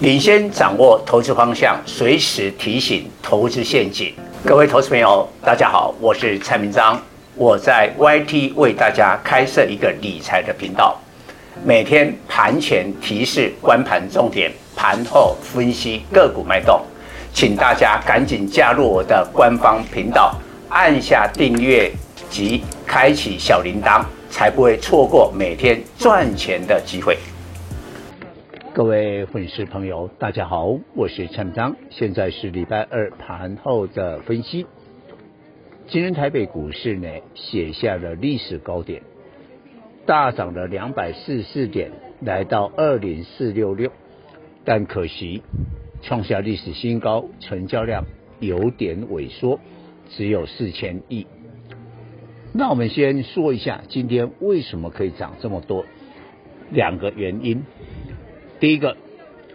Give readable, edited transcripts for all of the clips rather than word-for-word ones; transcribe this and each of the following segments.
领先掌握投资方向，随时提醒投资陷阱。各位投资朋友，大家好，我是蔡明彰，我在 YT 为大家开设一个理财的频道，每天盘前提示观盘重点，盘后分析个股脉动，请大家赶紧加入我的官方频道，按下订阅及开启小铃铛，才不会错过每天赚钱的机会。各位粉丝朋友，大家好，我是蔡明彰，现在是礼拜二盘后的分析。今天台北股市呢写下了历史高点，大涨了244点，来到20466，但可惜创下历史新高，成交量有点萎缩，只有4000亿。那我们先说一下今天为什么可以涨这么多，两个原因。第一个，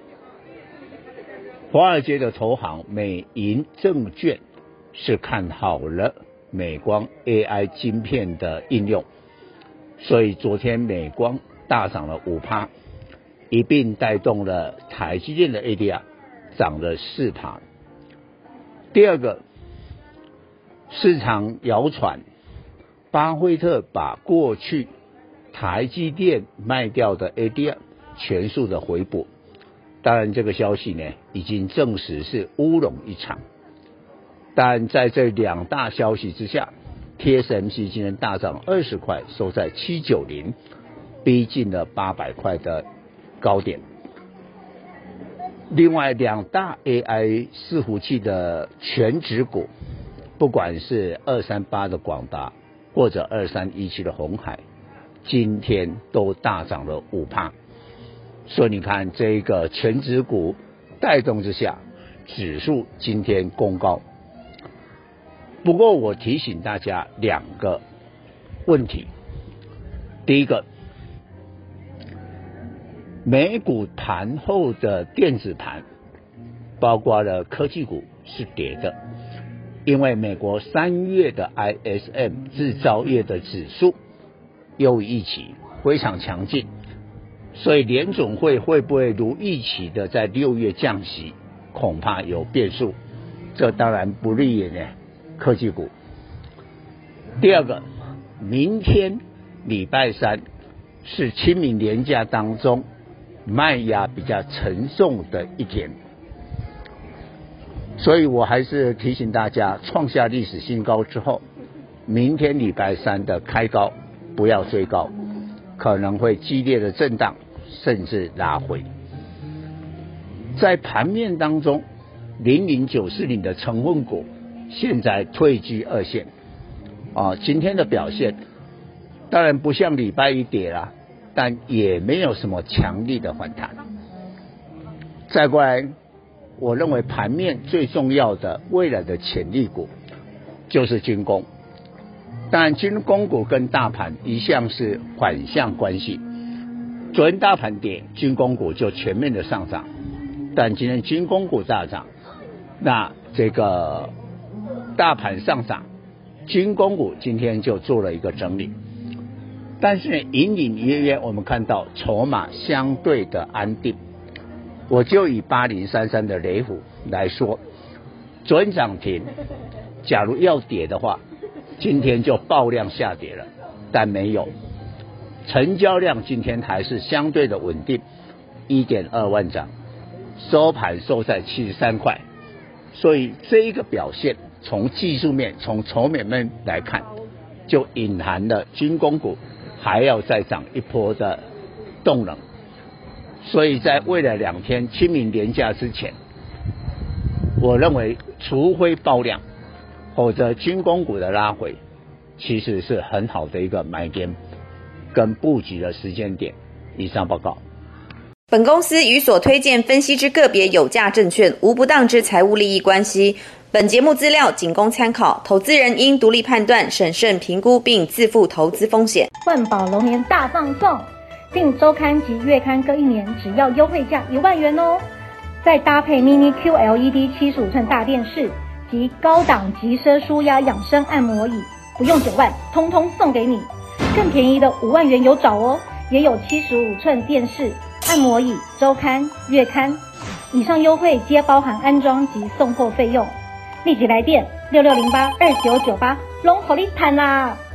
华尔街的投行美银证券是看好了美光 AI 晶片的应用，所以昨天美光大涨了 5%， 一并带动了台积电的 ADR 涨了 4%。 第二个，市场谣传巴菲特把过去台积电卖掉的 ADR 全数的回补，当然这个消息呢已经证实是乌龙一场。但在这两大消息之下， TSMC 今天大涨20块，收在790，逼近了800块的高点。另外两大 AI 伺服器的全指股，不管是238的广达或者2317的鸿海，今天都大涨了 5%。所以你看这个全指股带动之下，指数今天攻高。不过我提醒大家两个问题。第一个，美股盘后的电子盘包括了科技股是跌的，因为美国3月的 ISM 制造业的指数又预期非常强劲，所以联准会会不会如预期的在6月降息，恐怕有变数，这当然不利于呢科技股。第二个，明天礼拜三是清明连假当中卖压比较沉重的一天，所以我还是提醒大家，创下历史新高之后，明天礼拜三的开高不要追高，可能会激烈的震荡甚至拉回。在盘面当中，00940的成分股现在退居2线今天的表现当然不像礼拜一跌啦，但也没有什么强力的反弹。再过来，我认为盘面最重要的未来的潜力股就是军工，当然军工股跟大盘一向是反向关系，昨天大盘跌，军工股就全面的上涨，但今天军工股大涨，那这个大盘上涨，军工股今天就做了一个整理。但是隐隐约约我们看到筹码相对的安定。我就以8033的雷虎来说，昨天涨停，假如要跌的话，今天就爆量下跌了，但没有，成交量今天还是相对的稳定， 1.2 万张，收盘收在73块。所以这一个表现从技术面从筹码面来看，就隐含了军工股还要再涨一波的动能。所以在未来2天清明连假之前，我认为除非爆量，否则军工股的拉回其实是很好的一个买点跟布局的时间点。以上报告。 本公司与所推荐分析之个别有价证券无不当之财务利益关系。本节目资料仅供参考，投资人应独立判断、审慎评估并自负投资风险。 万宝龙年大放送，订周刊及月刊各1年只要优惠价1万元哦！再搭配 Mini QLED 75寸大电视及高档极奢舒压养生按摩椅，不用9万，通通送给你。更便宜的5万元有找哦，也有75寸电视、按摩椅、周刊、月刊。 以上优惠皆包含安装及送货费用。立即来电66082998，拢予你赚啦！